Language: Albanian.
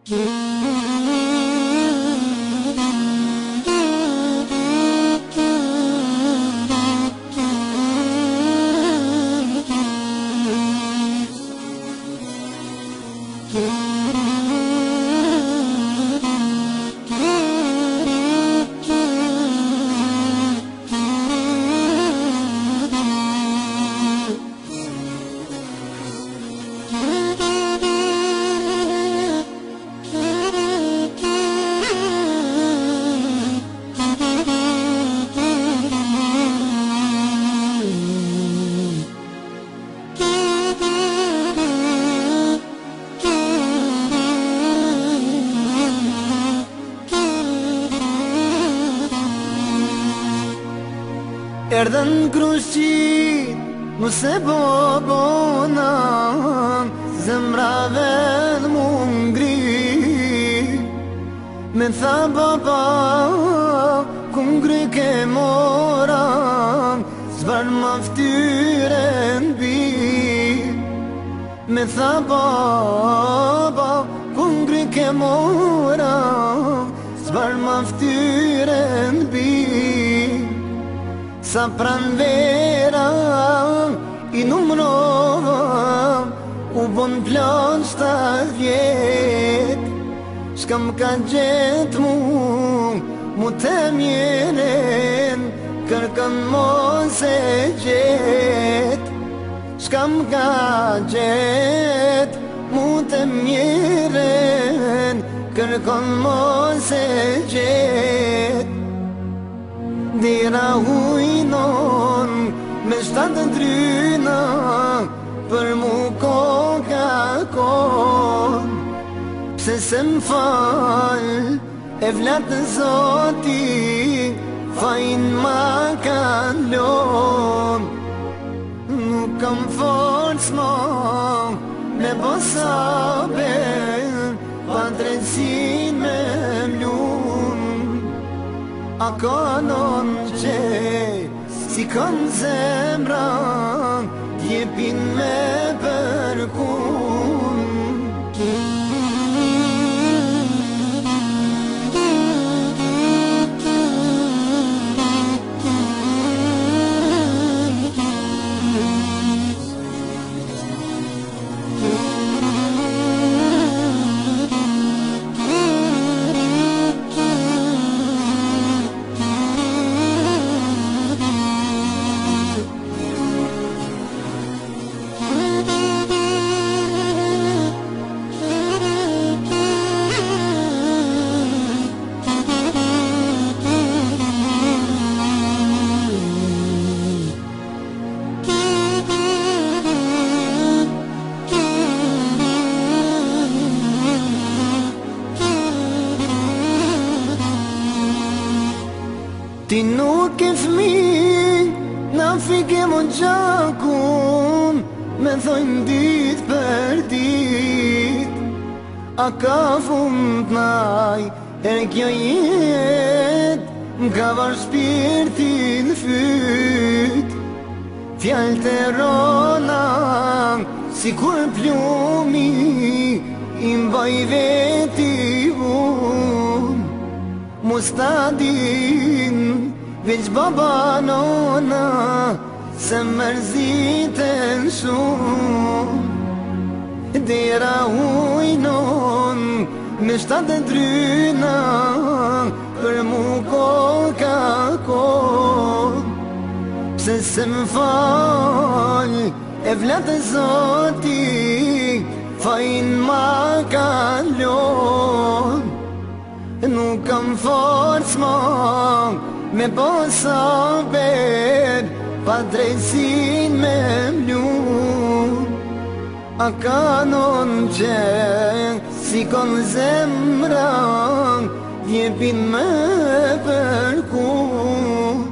Erdhen krushqit, mu se bobona, zemrave mu ngri. Me tha baba, ku ngri ke mora, zbar ma ftyre n'bi. Me tha baba, ku ngri ke mora, zbar ma ftyre n'bi. Sa pranvera i numrova, u bon plan 7 vjet. Shka m'ka gjet mu të mjeren, kërkën mos e gjet. Shka m'ka gjet mu të mjeren, kërkën mos e gjet. Dira hujnon me 7 ndryna, për mu koka kon. Pse se m'fal e vlatë zoti, fajn ma kalon. Nuk kam forës ma me bosaber, pa drejtësin me mlun. A kanon që si kanë zemra, jepin me përkun. Ti nuk e fmi, na fike mo gjakun, me thojnë dit për dit. A ka fund naj, kjo jet, m'ka var shpirtin fyt. Fjall të rona, si kur plumi, i mbaj veti un. Mustadin, veç baba nona, se mërziten shumë. Dera hujnon, me 7 ndryna, për mu koka kon. Pse se m'fal e vlatë zoti, fajn ma kalon. Nuk kam forës ma me bosaber, pa drejtësin me mlun. A kanon që si kon zemra, jepin me përkun.